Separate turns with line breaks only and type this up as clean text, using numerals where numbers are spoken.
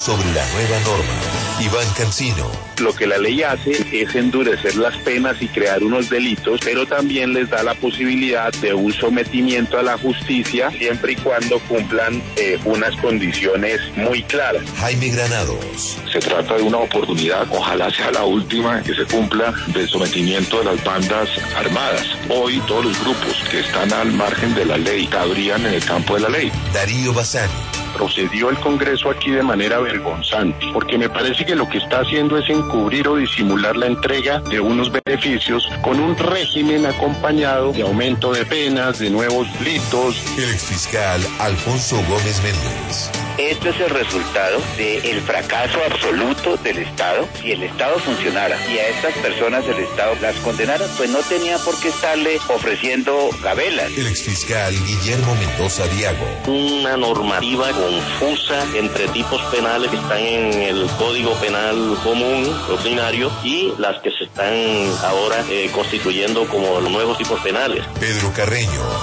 Sobre la nueva norma, Iván Cancino.
Lo que la ley hace es endurecer las penas y crear unos delitos, pero también les da la posibilidad de un sometimiento a la justicia siempre y cuando cumplan unas condiciones muy claras.
Jaime Granados.
Se trata de una oportunidad, ojalá sea la última, que se cumpla del sometimiento de las bandas armadas. Hoy todos los grupos que están al margen de la ley cabrían en el campo de la ley.
Darío Bassani.
Procedió el Congreso aquí de manera vergonzante, porque me parece que lo que está haciendo es encubrir o disimular la entrega de unos beneficios con un régimen acompañado de aumento de penas, de nuevos delitos.
El exfiscal Alfonso Gómez Méndez.
Esto es el resultado del fracaso absoluto del Estado. Si el Estado funcionara y a estas personas el Estado las condenara, pues no tenía por qué estarle ofreciendo gabelas.
El exfiscal Guillermo Mendoza Diago.
Una normativa confusa entre tipos penales que están en el Código Penal común, ordinario, y las que se están ahora constituyendo como los nuevos tipos penales.
Pedro Carreño.